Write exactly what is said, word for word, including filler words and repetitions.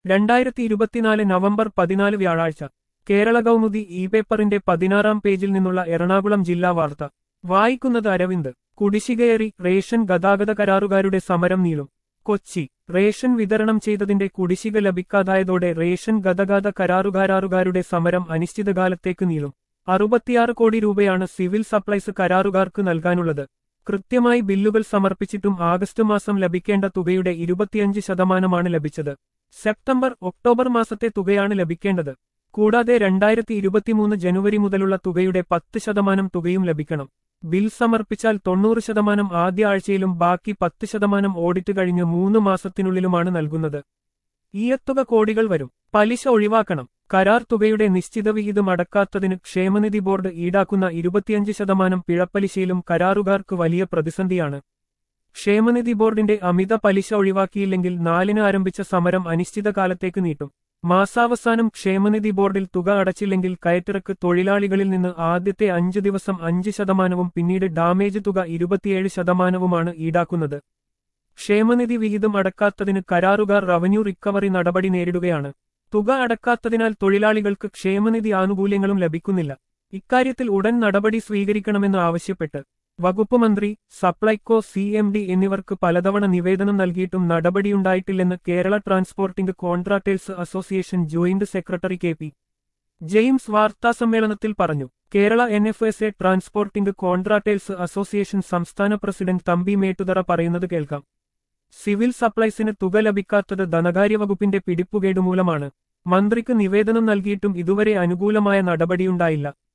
രണ്ടായിരത്തി ഇരുപത്തിനാല് നവംബർ പതിനാല് വ്യാഴാഴ്ച കേരള കൗമുദി ഇ പേപ്പറിന്റെ പതിനാറാം പേജിൽ നിന്നുള്ള എറണാകുളം ജില്ലാ വാർത്ത വായിക്കുന്നത് അരവിന്ദ്. കുടിശ്ശികയേറി റേഷൻ ഗതാഗത കരാറുകാരുടെ സമരം നീളും. കൊച്ചി. റേഷൻ വിതരണം ചെയ്തതിന്റെ കുടിശ്ശിക ലഭിക്കാതായതോടെ റേഷൻ ഗതാഗത കരാറുകാരാറുകാരുടെ സമരം അനിശ്ചിതകാലത്തേക്ക് നീളും. അറുപത്തിയാറ് കോടി രൂപയാണ് സിവിൽ സപ്ലൈസ് കരാറുകാർക്ക് നൽകാനുള്ളത്. കൃത്യമായി ബില്ലുകൾ സമർപ്പിച്ചിട്ടും ആഗസ്റ്റ് മാസം ലഭിക്കേണ്ട തുകയുടെ ഇരുപത്തിയഞ്ച് ശതമാനമാണ് ലഭിച്ചത്. സെപ്റ്റംബർ ഒക്ടോബർ മാസത്തെ തുകയാണ് ലഭിക്കേണ്ടത്. കൂടാതെ രണ്ടായിരത്തി ഇരുപത്തിമൂന്ന് ജനുവരി മുതലുള്ള തുകയുടെ പത്ത് ശതമാനം തുകയും ലഭിക്കണം. ബിൽ സമർപ്പിച്ചാൽ തൊണ്ണൂറ് ശതമാനം ആദ്യ ആഴ്ചയിലും ബാക്കി പത്ത് ശതമാനം ഓഡിറ്റ് കഴിഞ്ഞ് മൂന്ന് മാസത്തിനുള്ളിലുമാണ് നൽകുന്നത്. ഈയത്തുക കോടികൾ വരും. പലിശ ഒഴിവാക്കണം. കരാർ തുകയുടെ നിശ്ചിത വിഹിതം അടക്കാത്തതിന് ക്ഷേമനിധി ബോർഡ് ഈടാക്കുന്ന ഇരുപത്തിയഞ്ച് ശതമാനം പിഴപ്പലിശയിലും കരാറുകാർക്ക് വലിയ പ്രതിസന്ധിയാണ്. ക്ഷേമനിധി ബോർഡിന്റെ അമിത പലിശ ഒഴിവാക്കിയില്ലെങ്കിൽ നാലിന് ആരംഭിച്ച സമരം അനിശ്ചിതകാലത്തേക്ക് നീട്ടും. മാസാവസാനം ക്ഷേമനിധി ബോർഡിൽ തുക അടച്ചില്ലെങ്കിൽ കയറ്റിറക്ക് തൊഴിലാളികളിൽ നിന്ന് ആദ്യത്തെ അഞ്ച് ദിവസം അഞ്ച് ശതമാനവും പിന്നീട് ഡാമേജ് തുക ഇരുപത്തിയേഴ് ശതമാനവുമാണ് ഈടാക്കുന്നത്. ക്ഷേമനിധി വിഹിതം അടക്കാത്തതിന് കരാറുകാർ റവന്യൂ റിക്കവറി നടപടി നേരിടുകയാണ്. തുക അടക്കാത്തതിനാൽ തൊഴിലാളികൾക്ക് ക്ഷേമനിധി ആനുകൂല്യങ്ങളും ലഭിക്കുന്നില്ല. ഇക്കാര്യത്തിൽ ഉടൻ നടപടി സ്വീകരിക്കണമെന്ന് ആവശ്യപ്പെട്ട് വകുപ്പ് മന്ത്രി, സപ്ലൈകോ സി എം ഡി എന്നിവർക്ക് പലതവണ നിവേദനം നൽകിയിട്ടും നടപടിയുണ്ടായിട്ടില്ലെന്ന് Kerala transporting contractors association joint secretary K P James വാർത്താസമ്മേളനത്തിൽ പറഞ്ഞു. Kerala N F S A transporting contractors association സംസ്ഥാന പ്രസിഡന്റ് തമ്പി മേട്ടുതറ പറയുന്നത് കേൾക്കാം. സിവിൽ സപ്ലൈസിന് തുക ലഭിക്കാത്തത് ധനകാര്യവകുപ്പിന്റെ പിടിപ്പുകേടുമൂലമാണ്. മന്ത്രിക്ക് നിവേദനം നൽകിയിട്ടും ഇതുവരെ അനുകൂലമായ നടപടിയുണ്ടായില്ല.